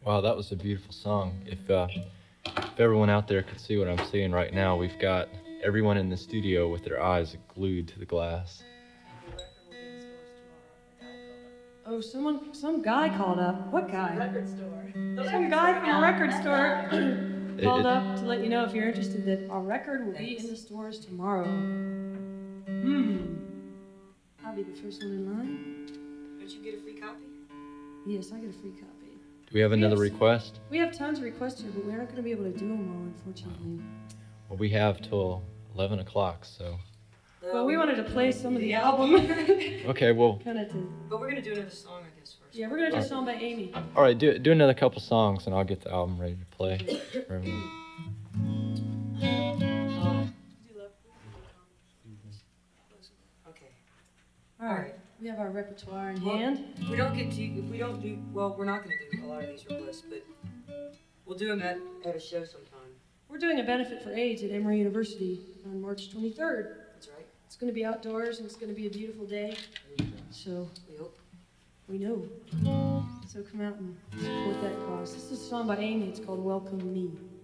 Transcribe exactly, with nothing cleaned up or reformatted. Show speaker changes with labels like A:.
A: Wow, that was a beautiful song. If uh, if everyone out there could see what I'm seeing right now, we've got everyone in the studio with their eyes glued to the glass.
B: Oh, someone, some guy called up. What guy?
C: Record store. The
B: Some
C: record
B: guy
C: store
B: from a
C: gal.
B: record store
A: It,
B: called
A: it,
B: up to let you know if you're interested that our record will be
C: Thanks.
B: in the stores tomorrow. Hmm. I'll be the first one in line.
C: Don't you get a free copy?
B: Yes, I get a free copy.
A: do we have
B: We
A: another
B: have-
A: request?
B: We have tons of requests here, but we're not going to be able to do them all, unfortunately.
A: Well, we have till eleven o'clock, so.
B: Well, we wanted to play some of the album.
A: Okay, well,
B: kind of to.
C: But we're gonna do another song, I guess, first.
B: Yeah, we're going to do a song by Amy.
A: all right, do do another couple songs, and I'll get the album ready to play for everyone.
C: Okay.
B: All right. We have our repertoire in
C: Well,
B: hand.
C: If we don't get to, if we don't do, well, we're not gonna do a lot of these requests, but we'll do them at, at a show sometime.
B: We're doing a benefit for AIDS at Emory University on March twenty-third.
C: That's right.
B: It's going to be outdoors and it's going to be a beautiful day. So
C: We hope.
B: we know. So come out and support that cause. This is a song by Amy. It's called Welcome Me.